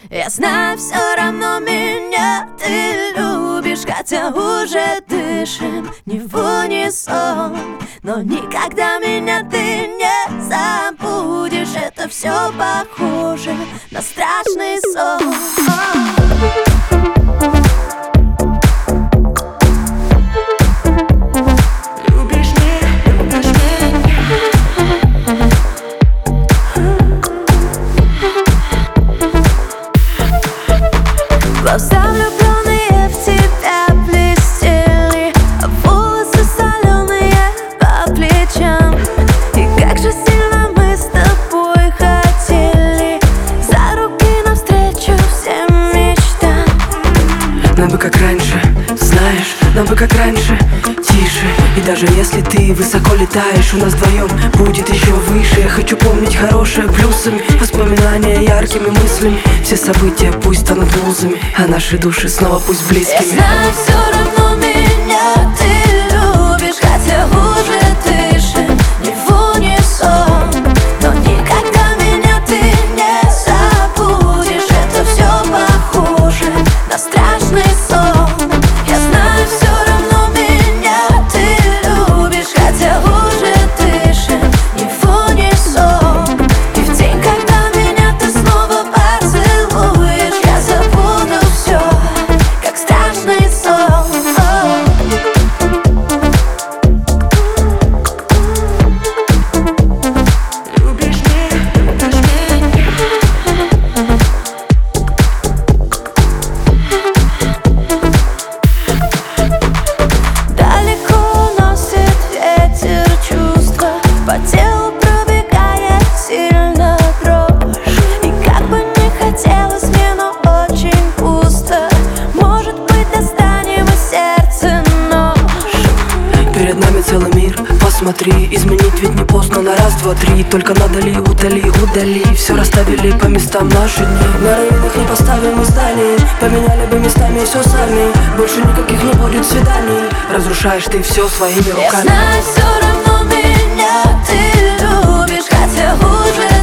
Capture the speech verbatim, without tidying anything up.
Я знаю, все равно меня ты любишь, хотя уже дышим не в унисон. Но никогда меня ты не забудешь. Это все похоже на страшный сон. Глаза влюбленные в тебя блестели, а волосы соленые по плечам. И как же сильно мы с тобой хотели за руки навстречу всем мечтам. Нам бы как раньше, знаешь, нам бы как раньше, тише. И даже если ты высоко летаешь, у нас вдвоем будет еще выше. Я хочу помнить хорошее плюсами, воспоминания яркими мыслями. Все события пусть станут лузами, а наши души снова пусть близкими. Я знаю, все равно меня ты любишь, хотя уже дышим не в унисон. Но никогда меня ты не забудешь. Это все похоже на страшный сон. Я знаю, все равно меня ты любишь, хотя уже дышим не в унисон. И в день, когда меня ты снова поцелуешь, я забуду все, как страшный сон. Любишь меня, любишь меня. Далеко носит ветер чувства, по телу пробегает сильно дрожь. И как бы не хотелось мне, но очень пусто. Может быть, достанем из сердца нож. Перед нами целый мир, посмотри. Изменить ведь не поздно на раз, два, три. Только надали, удали, удали. Все расставили по местам наши дни. На руинах не поставим здание. Поменяли бы местами все сами. Больше никаких не будет свиданий. Разрушаешь ты все своими руками. Я знаю, все равно меня ты любишь, хотя уже